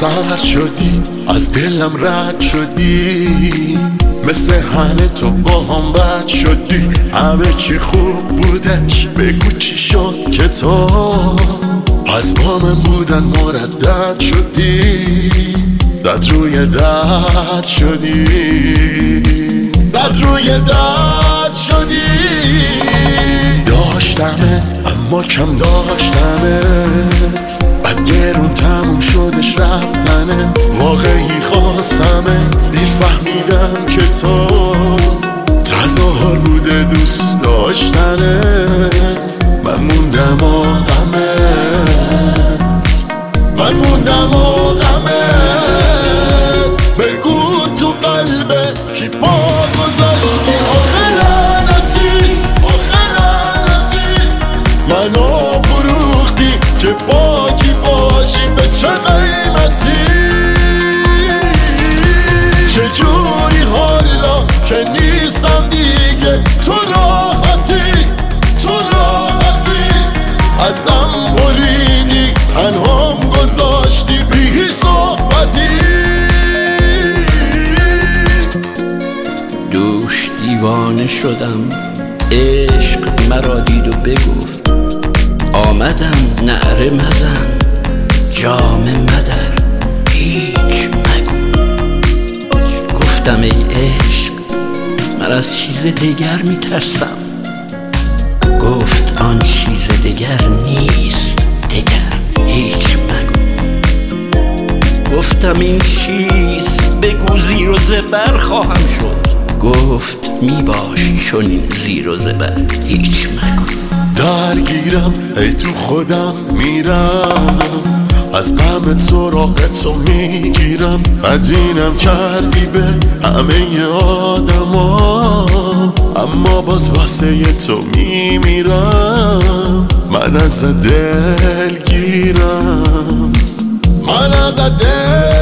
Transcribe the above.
سرد شدی، از دلم رد شدی، مثل همه تو با هم بد شدی. همه چی خوب بودش، بگو چی شد که تو از با من بودن مردد شدی. درد روی درد شدی، درد روی درد شدی. داشتمت اما کم داشتمت، بعد گرون تموم شدش رفتنت. واقعی خواستمت، دیر فهمیدم که تو تظاهر بوده دوست داشتنت. من موندم و غمت، من موندم و غمت. بگو تو قلبت کی پا گذاشتی؟ آخه لعنتی، آخه لعنتی، منو فروختی که با کی باشی به چه قیمتی. چجوری حالا که نیستم دیگه تو راحتی، تو راحتی. ازم بریدی، تنهام گذاشتی بی صحبتی. دوش دیوانه شدم، عشق مرا دید و بگفت. آمدم نعره مزن، جام مدر، هیچ مگو. گفتم ای عشق من از چیز دیگر میترسم. گفت آن چیز دیگر نیست دیگر، هیچ مگو. گفتم این چیز بگو زیر و زبر خواهم شد. گفت میباش چون این زیر و زبر، هیچ مگو. درگیرم ای تو خودم میرم، از غم سراغ تو میگیرم. بدینم کردی به همه آدما، اما باز واسه تو میمیرم. من از دل گیرم، من از دل